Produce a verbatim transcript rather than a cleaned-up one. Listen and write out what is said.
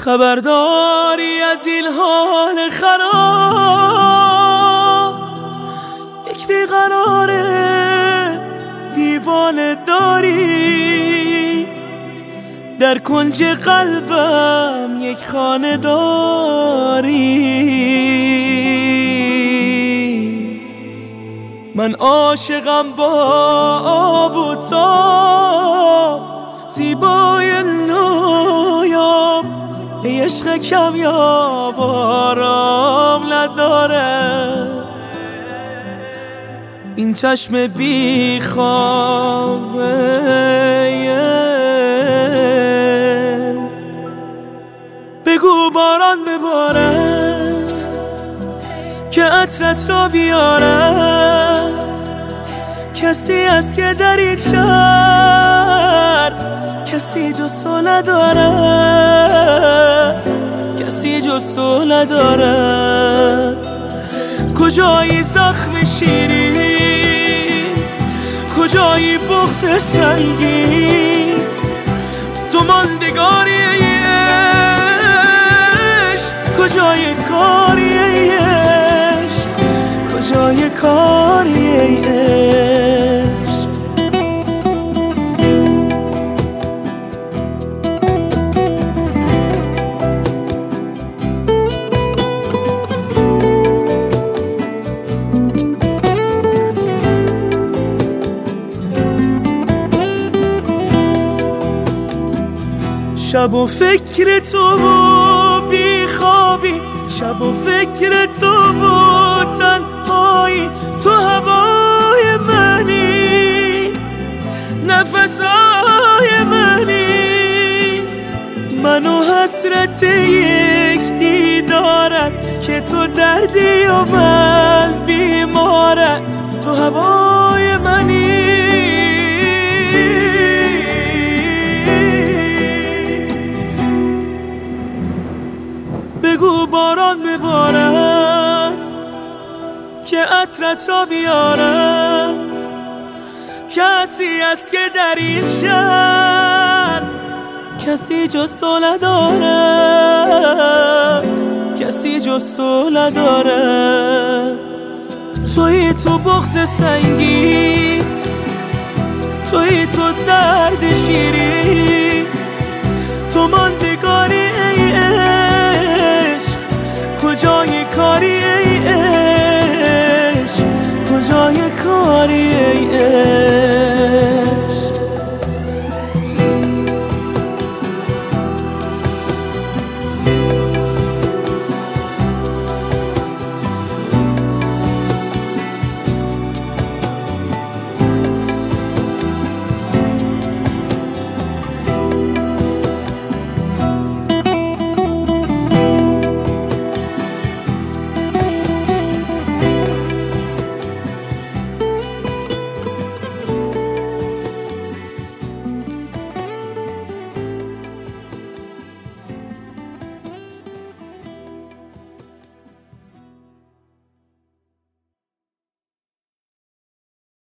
خبرداری از این حال خراب، یک بیقراره دیوانه داری، در کنج قلبم یک خانه داری. من عاشقم با آب و تاب، زیبای نایاب، ای عشق کمیاب آرام نداره. این چشم بی خوابه بگو باران ببارد که عطرت را بیارد. کسی است که در این شهر کسی جز تو نداره، کسی جز تو نداره. کجایی زخم شیرین، کجایی بغض سنگین، تو ماندگاری ای عشق، کجای کاری ای عشق، کجای کاری ای عشق. شب و فکر تو و بی خوابی، شب و فکر تو و تنهایی، تو هوای منی، نفسهای منی، من و حسرت یک دیدارت که تو دردی و من بیمارت، تو هوای منی. بگو باران ببارد که عطرت را بیارد. کسی است که در این شهر کسی جز تو ندارد، کسی جز تو ندارد. تویی تو بغض سنگین، تویی تو درد شیرین، تو ماندگاری